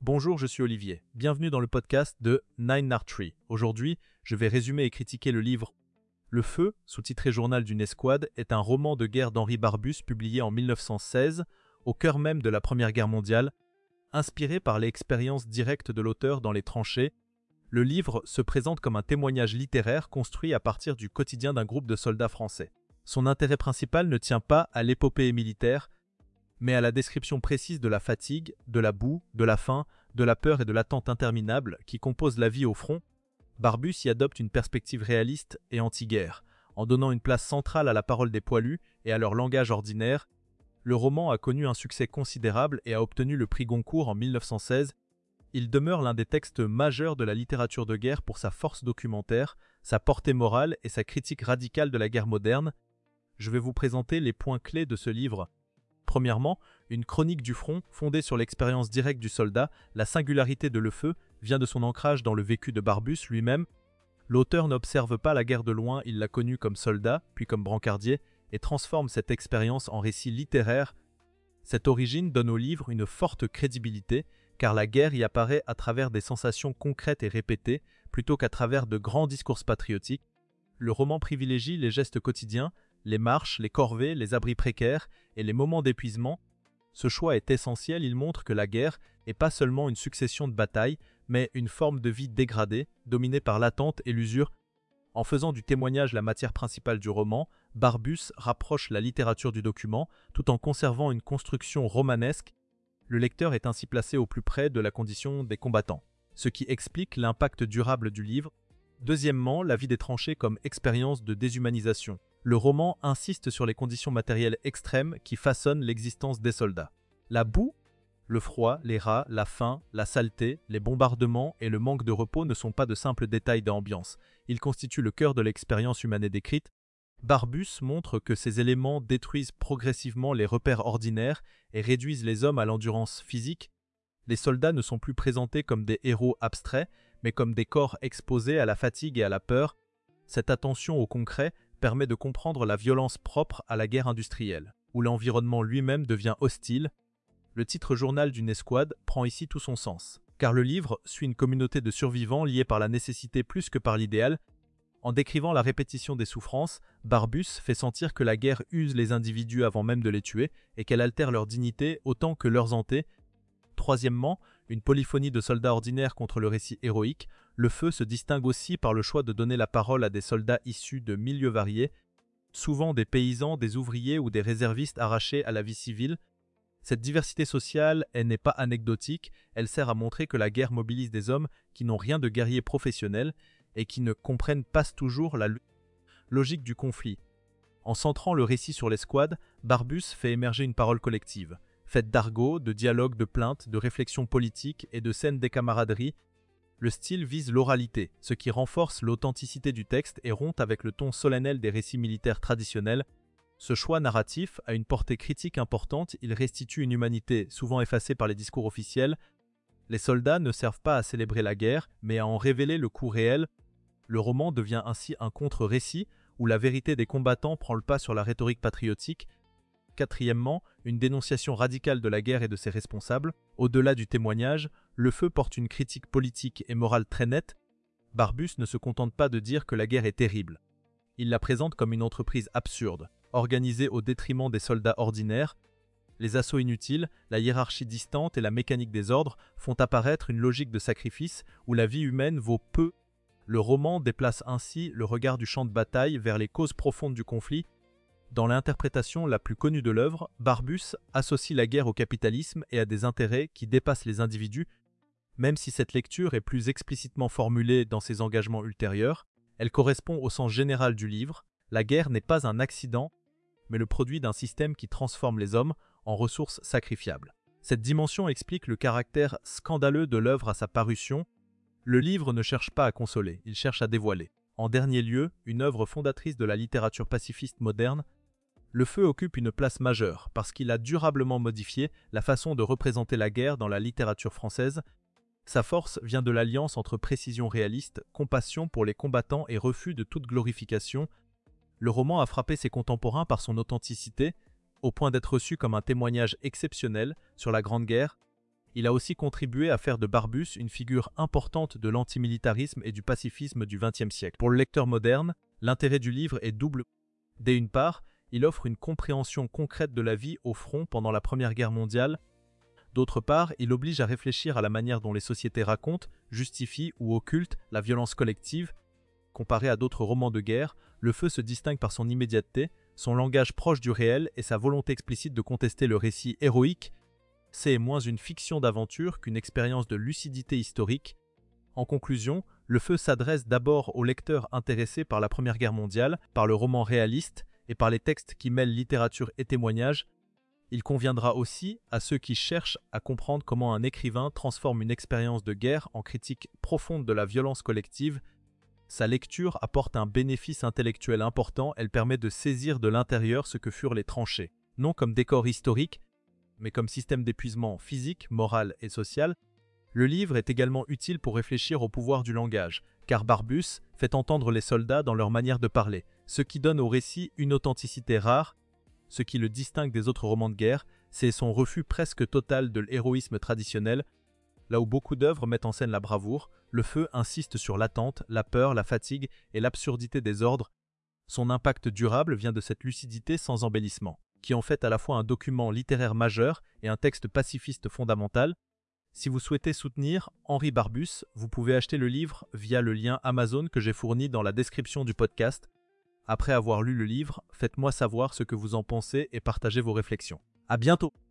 Bonjour, je suis Olivier. Bienvenue dans le podcast de Nine Art Tree. Aujourd'hui, je vais résumer et critiquer le livre Le Feu, sous-titré Journal d'une escouade, est un roman de guerre d'Henri Barbusse publié en 1916, au cœur même de la Première Guerre mondiale. Inspiré par l'expérience directe de l'auteur dans les tranchées, le livre se présente comme un témoignage littéraire construit à partir du quotidien d'un groupe de soldats français. Son intérêt principal ne tient pas à l'épopée militaire, mais à la description précise de la fatigue, de la boue, de la faim, de la peur et de l'attente interminable qui composent la vie au front. Barbusse y adopte une perspective réaliste et anti-guerre, en donnant une place centrale à la parole des poilus et à leur langage ordinaire. Le roman a connu un succès considérable et a obtenu le prix Goncourt en 1916. Il demeure l'un des textes majeurs de la littérature de guerre pour sa force documentaire, sa portée morale et sa critique radicale de la guerre moderne. Je vais vous présenter les points clés de ce livre. Premièrement, une chronique du front fondée sur l'expérience directe du soldat. La singularité de Le Feu vient de son ancrage dans le vécu de Barbusse lui-même. L'auteur n'observe pas la guerre de loin, il l'a connue comme soldat, puis comme brancardier, et transforme cette expérience en récit littéraire. Cette origine donne au livre une forte crédibilité, car la guerre y apparaît à travers des sensations concrètes et répétées, plutôt qu'à travers de grands discours patriotiques. Le roman privilégie les gestes quotidiens, les marches, les corvées, les abris précaires et les moments d'épuisement. Ce choix est essentiel, il montre que la guerre n'est pas seulement une succession de batailles, mais une forme de vie dégradée, dominée par l'attente et l'usure. En faisant du témoignage la matière principale du roman, Barbusse rapproche la littérature du document, tout en conservant une construction romanesque. Le lecteur est ainsi placé au plus près de la condition des combattants, ce qui explique l'impact durable du livre. Deuxièmement, la vie des tranchées comme expérience de déshumanisation. Le roman insiste sur les conditions matérielles extrêmes qui façonnent l'existence des soldats. La boue, le froid, les rats, la faim, la saleté, les bombardements et le manque de repos ne sont pas de simples détails d'ambiance. Ils constituent le cœur de l'expérience humaine et décrite. Barbusse montre que ces éléments détruisent progressivement les repères ordinaires et réduisent les hommes à l'endurance physique. Les soldats ne sont plus présentés comme des héros abstraits, mais comme des corps exposés à la fatigue et à la peur. Cette attention au concret permet de comprendre la violence propre à la guerre industrielle, où l'environnement lui-même devient hostile. Le titre Journal d'une escouade prend ici tout son sens, car le livre suit une communauté de survivants liés par la nécessité plus que par l'idéal. En décrivant la répétition des souffrances, Barbusse fait sentir que la guerre use les individus avant même de les tuer et qu'elle altère leur dignité autant que leurs hantés. Troisièmement, une polyphonie de soldats ordinaires contre le récit héroïque. Le Feu se distingue aussi par le choix de donner la parole à des soldats issus de milieux variés, souvent des paysans, des ouvriers ou des réservistes arrachés à la vie civile. Cette diversité sociale, elle n'est pas anecdotique, elle sert à montrer que la guerre mobilise des hommes qui n'ont rien de guerrier professionnel et qui ne comprennent pas toujours la logique du conflit. En centrant le récit sur l'escouade, Barbusse fait émerger une parole collective, faite d'argot, de dialogues, de plaintes, de réflexions politiques et de scènes des camaraderies. Le style vise l'oralité, ce qui renforce l'authenticité du texte et rompt avec le ton solennel des récits militaires traditionnels. Ce choix narratif a une portée critique importante, il restitue une humanité souvent effacée par les discours officiels. Les soldats ne servent pas à célébrer la guerre, mais à en révéler le coût réel. Le roman devient ainsi un contre-récit, où la vérité des combattants prend le pas sur la rhétorique patriotique. Quatrièmement, une dénonciation radicale de la guerre et de ses responsables. Au-delà du témoignage, Le Feu porte une critique politique et morale très nette. Barbusse ne se contente pas de dire que la guerre est terrible. Il la présente comme une entreprise absurde, organisée au détriment des soldats ordinaires. Les assauts inutiles, la hiérarchie distante et la mécanique des ordres font apparaître une logique de sacrifice où la vie humaine vaut peu. Le roman déplace ainsi le regard du champ de bataille vers les causes profondes du conflit. Dans l'interprétation la plus connue de l'œuvre, Barbusse associe la guerre au capitalisme et à des intérêts qui dépassent les individus. Même si cette lecture est plus explicitement formulée dans ses engagements ultérieurs, elle correspond au sens général du livre. La guerre n'est pas un accident, mais le produit d'un système qui transforme les hommes en ressources sacrifiables. Cette dimension explique le caractère scandaleux de l'œuvre à sa parution. Le livre ne cherche pas à consoler, il cherche à dévoiler. En dernier lieu, une œuvre fondatrice de la littérature pacifiste moderne, Le Feu occupe une place majeure parce qu'il a durablement modifié la façon de représenter la guerre dans la littérature française. Sa force vient de l'alliance entre précision réaliste, compassion pour les combattants et refus de toute glorification. Le roman a frappé ses contemporains par son authenticité, au point d'être reçu comme un témoignage exceptionnel sur la Grande Guerre. Il a aussi contribué à faire de Barbus une figure importante de l'antimilitarisme et du pacifisme du XXe siècle. Pour le lecteur moderne, l'intérêt du livre est double. D'une part, il offre une compréhension concrète de la vie au front pendant la Première Guerre mondiale. D'autre part, il oblige à réfléchir à la manière dont les sociétés racontent, justifient ou occultent la violence collective. Comparé à d'autres romans de guerre, Le Feu se distingue par son immédiateté, son langage proche du réel et sa volonté explicite de contester le récit héroïque. C'est moins une fiction d'aventure qu'une expérience de lucidité historique. En conclusion, Le Feu s'adresse d'abord aux lecteurs intéressés par la Première Guerre mondiale, par le roman réaliste et par les textes qui mêlent littérature et témoignage. Il conviendra aussi à ceux qui cherchent à comprendre comment un écrivain transforme une expérience de guerre en critique profonde de la violence collective. Sa lecture apporte un bénéfice intellectuel important, elle permet de saisir de l'intérieur ce que furent les tranchées, non comme décor historique, mais comme système d'épuisement physique, moral et social. Le livre est également utile pour réfléchir au pouvoir du langage, car Barbus fait entendre les soldats dans leur manière de parler, ce qui donne au récit une authenticité rare. Ce qui le distingue des autres romans de guerre, c'est son refus presque total de l'héroïsme traditionnel. Là où beaucoup d'œuvres mettent en scène la bravoure, Le Feu insiste sur l'attente, la peur, la fatigue et l'absurdité des ordres. Son impact durable vient de cette lucidité sans embellissement, qui en fait à la fois un document littéraire majeur et un texte pacifiste fondamental. Si vous souhaitez soutenir Henri Barbus, vous pouvez acheter le livre via le lien Amazon que j'ai fourni dans la description du podcast. Après avoir lu le livre, faites-moi savoir ce que vous en pensez et partagez vos réflexions. À bientôt!